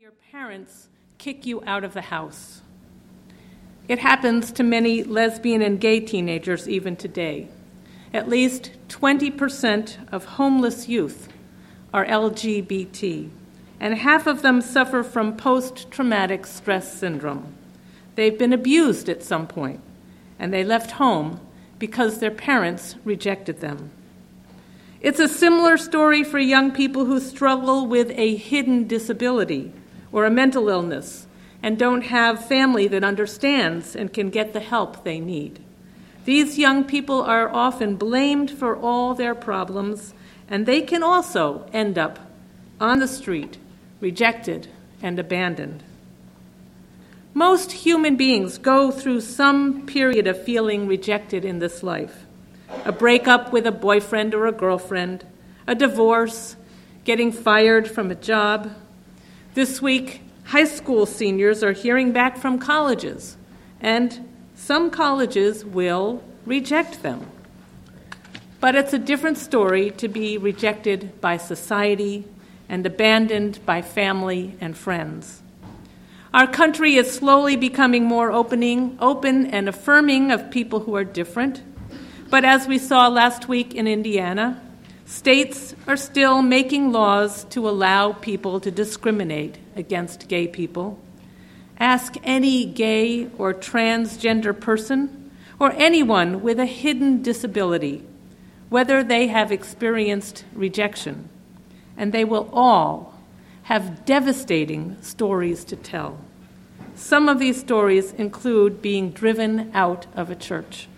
your parents kick you out of the house. It happens to many lesbian and gay teenagers even today. At least 20% of homeless youth are LGBT, and half of them suffer from post-traumatic stress syndrome. They've been abused at some point, and they left home because their parents rejected them. It's a similar story for young people who struggle with a hidden disability or a mental illness and don't have family that understands and can get the help they need. These young people are often blamed for all their problems, and they can also end up on the street, rejected and abandoned. Most human beings go through some period of feeling rejected in this life. A breakup with a boyfriend or a girlfriend, a divorce, getting fired from a job. This week, high school seniors are hearing back from colleges, and some colleges will reject them. But it's a different story to be rejected by society and abandoned by family and friends. Our country is slowly becoming more open and affirming of people who are different. But as we saw last week in Indiana, states are still making laws to allow people to discriminate against gay people. Ask any gay or transgender person or anyone with a hidden disability whether they have experienced rejection, and they will all have devastating stories to tell. Some of these stories include being driven out of a church.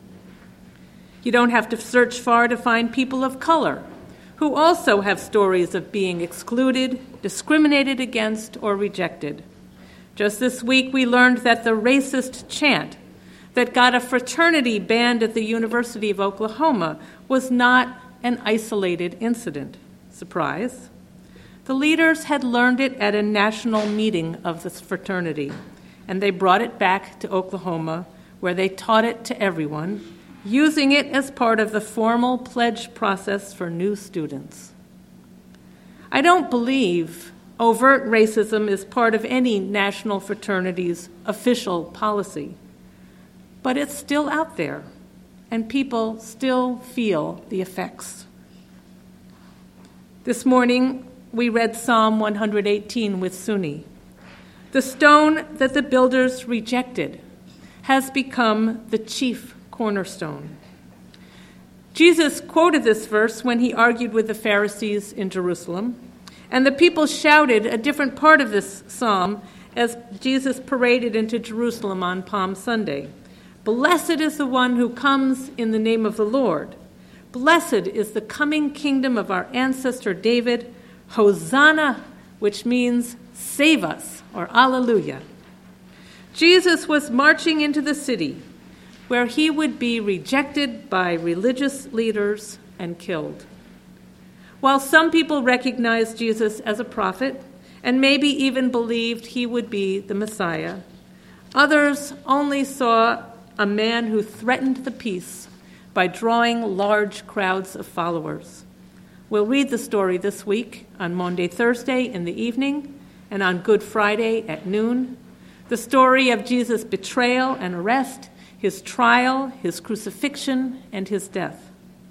You don't have to search far to find people of color who also have stories of being excluded, discriminated against, or rejected. Just this week, we learned that the racist chant that got a fraternity banned at the University of Oklahoma was not an isolated incident. Surprise. The leaders had learned it at a national meeting of this fraternity, and they brought it back to Oklahoma, where they taught it to everyone, using it as part of the formal pledge process for new students. I don't believe overt racism is part of any national fraternity's official policy, but it's still out there, and people still feel the effects. This morning, we read Psalm 118 with Suni. The stone that the builders rejected has become the chief cornerstone. Jesus quoted this verse when he argued with the Pharisees in Jerusalem, and the people shouted a different part of this psalm as Jesus paraded into Jerusalem on Palm Sunday. Blessed is the one who comes in the name of the Lord. Blessed is the coming kingdom of our ancestor David. Hosanna, which means save us, or Alleluia. Jesus was marching into the city where he would be rejected by religious leaders and killed. While some people recognized Jesus as a prophet and maybe even believed he would be the Messiah, others only saw a man who threatened the peace by drawing large crowds of followers. We'll read the story this week on Maundy Thursday in the evening and on Good Friday at noon. The story of Jesus' betrayal and arrest, his trial, his crucifixion, and his death.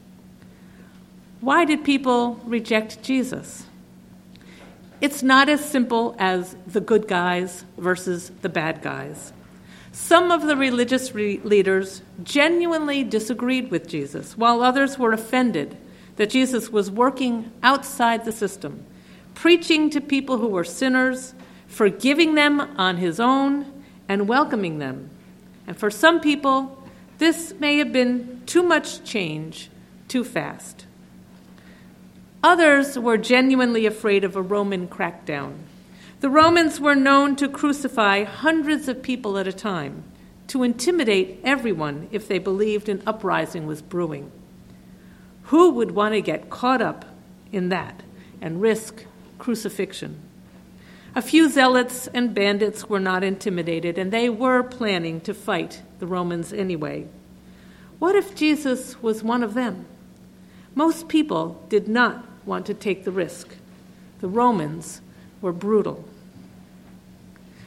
Why did people reject Jesus? It's not as simple as the good guys versus the bad guys. Some of the religious leaders genuinely disagreed with Jesus, while others were offended that Jesus was working outside the system, preaching to people who were sinners, forgiving them on his own, and welcoming them. And for some people, this may have been too much change, too fast. Others were genuinely afraid of a Roman crackdown. The Romans were known to crucify hundreds of people at a time, to intimidate everyone if they believed an uprising was brewing. Who would want to get caught up in that and risk crucifixion? A few zealots and bandits were not intimidated, and they were planning to fight the Romans anyway. What if Jesus was one of them? Most people did not want to take the risk. The Romans were brutal.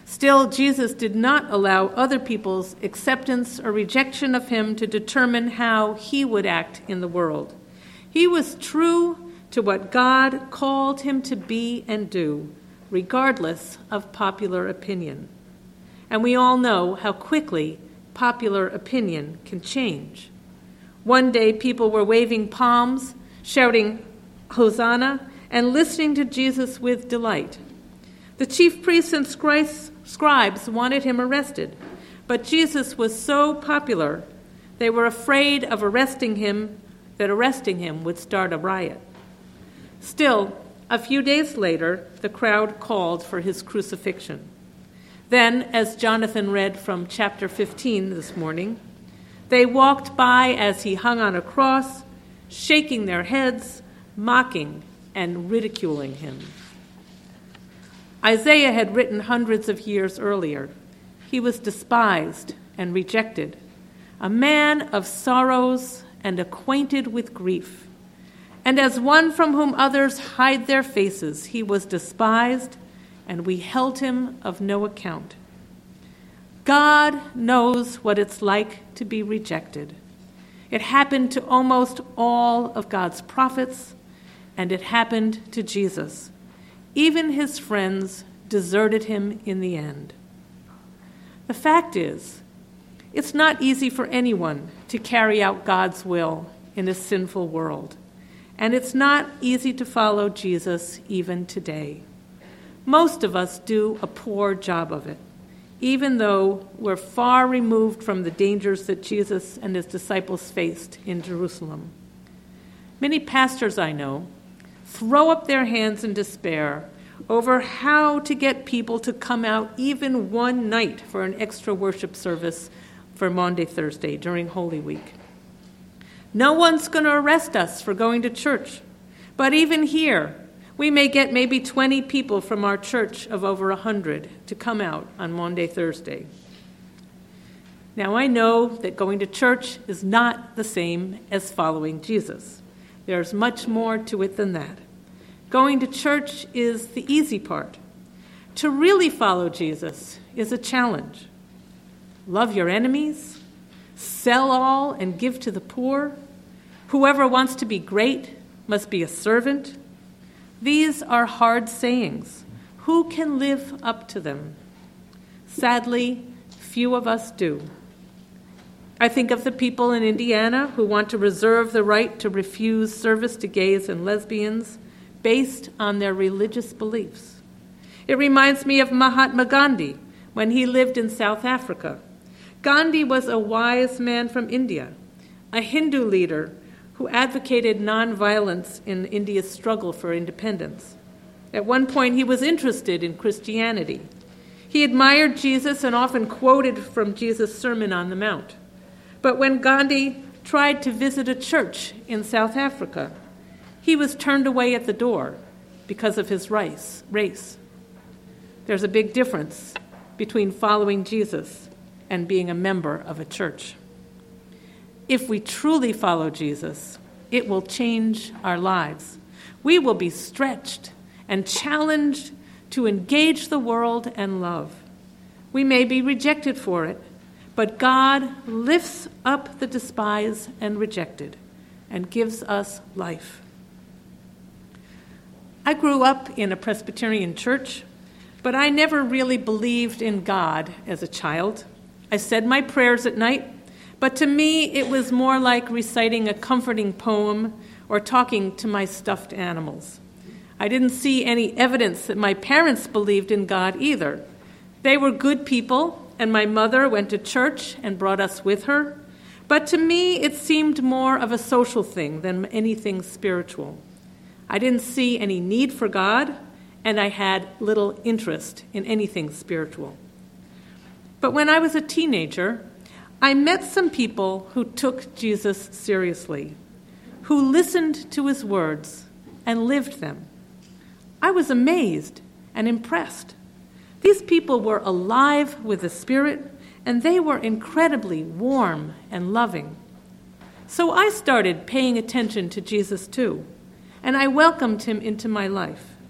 Still, Jesus did not allow other people's acceptance or rejection of him to determine how he would act in the world. He was true to what God called him to be and do, regardless of popular opinion. And we all know how quickly popular opinion can change. One day, people were waving palms, shouting, "Hosanna," and listening to Jesus with delight. The chief priests and scribes wanted him arrested, but Jesus was so popular, they were afraid of arresting him would start a riot. Still, a few days later, the crowd called for his crucifixion. Then, as Jonathan read from chapter 15 this morning, they walked by as he hung on a cross, shaking their heads, mocking and ridiculing him. Isaiah had written hundreds of years earlier, "He was despised and rejected, a man of sorrows and acquainted with grief. And as one from whom others hide their faces, he was despised, and we held him of no account." God knows what it's like to be rejected. It happened to almost all of God's prophets, and it happened to Jesus. Even his friends deserted him in the end. The fact is, it's not easy for anyone to carry out God's will in a sinful world, and it's not easy to follow Jesus even today. Most of us do a poor job of it, even though we're far removed from the dangers that Jesus and his disciples faced in Jerusalem. Many pastors I know throw up their hands in despair over how to get people to come out even one night for an extra worship service for Maundy Thursday during Holy Week. No one's going to arrest us for going to church, but even here, we may get maybe 20 people from our church of over 100 to come out on Maundy Thursday. Now, I know that going to church is not the same as following Jesus. There's much more to it than that. Going to church is the easy part. To really follow Jesus is a challenge. Love your enemies, sell all and give to the poor. Whoever wants to be great must be a servant. These are hard sayings. Who can live up to them? Sadly, few of us do. I think of the people in Indiana who want to reserve the right to refuse service to gays and lesbians based on their religious beliefs. It reminds me of Mahatma Gandhi when he lived in South Africa. Gandhi was a wise man from India, a Hindu leader who advocated nonviolence in India's struggle for independence. At one point, he was interested in Christianity. He admired Jesus and often quoted from Jesus' Sermon on the Mount. But when Gandhi tried to visit a church in South Africa, he was turned away at the door because of his race. There's a big difference between following Jesus and being a member of a church. If we truly follow Jesus, it will change our lives. We will be stretched and challenged to engage the world and love. We may be rejected for it, but God lifts up the despised and rejected and gives us life. I grew up in a Presbyterian church, but I never really believed in God as a child. I said my prayers at night, but to me it was more like reciting a comforting poem or talking to my stuffed animals. I didn't see any evidence that my parents believed in God either. They were good people, and my mother went to church and brought us with her, but to me it seemed more of a social thing than anything spiritual. I didn't see any need for God, and I had little interest in anything spiritual. But when I was a teenager, I met some people who took Jesus seriously, who listened to his words and lived them. I was amazed and impressed. These people were alive with the Spirit, and they were incredibly warm and loving. So I started paying attention to Jesus too, and I welcomed him into my life.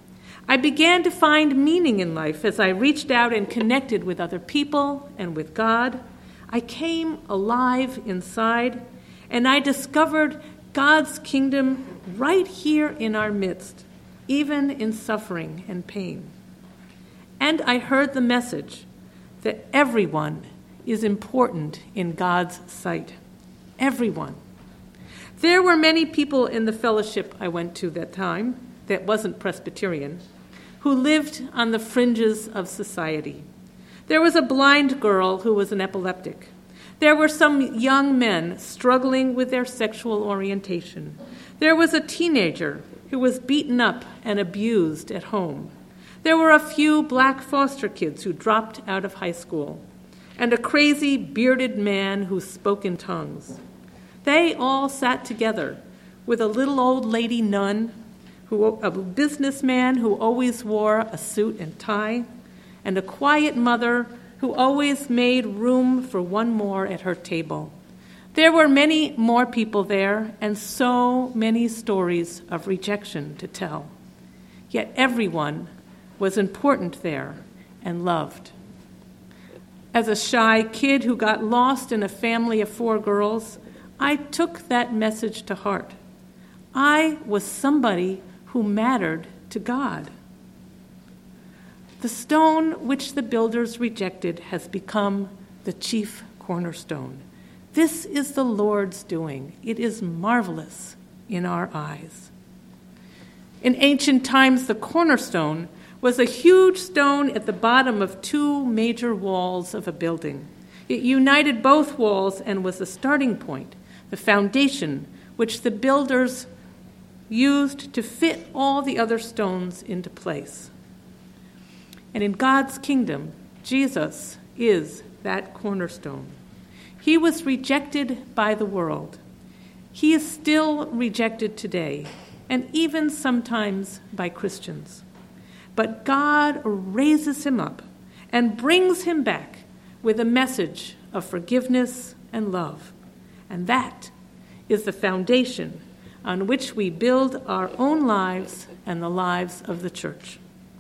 I began to find meaning in life as I reached out and connected with other people and with God. I came alive inside, and I discovered God's kingdom right here in our midst, even in suffering and pain. And I heard the message that everyone is important in God's sight. Everyone. There were many people in the fellowship I went to that time that wasn't Presbyterian, who lived on the fringes of society. There was a blind girl who was an epileptic. There were some young men struggling with their sexual orientation. There was a teenager who was beaten up and abused at home. There were a few black foster kids who dropped out of high school, and a crazy bearded man who spoke in tongues. They all sat together with a little old lady nun, a businessman who always wore a suit and tie, and a quiet mother who always made room for one more at her table. There were many more people there, and so many stories of rejection to tell. Yet everyone was important there and loved. As a shy kid who got lost in a family of 4 girls, I took that message to heart. I was somebody who mattered to God. The stone which the builders rejected has become the chief cornerstone. This is the Lord's doing. It is marvelous in our eyes. In ancient times, the cornerstone was a huge stone at the bottom of 2 major walls of a building. It united both walls and was the starting point, the foundation which the builders used to fit all the other stones into place. And in God's kingdom, Jesus is that cornerstone. He was rejected by the world. He is still rejected today, and even sometimes by Christians. But God raises him up and brings him back with a message of forgiveness and love. And that is the foundation on which we build our own lives and the lives of the church.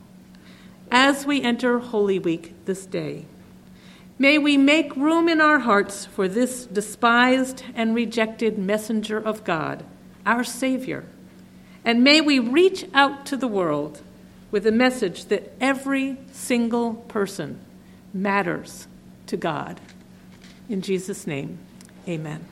As we enter Holy Week this day, may we make room in our hearts for this despised and rejected messenger of God, our Savior, and may we reach out to the world with a message that every single person matters to God. In Jesus' name, amen.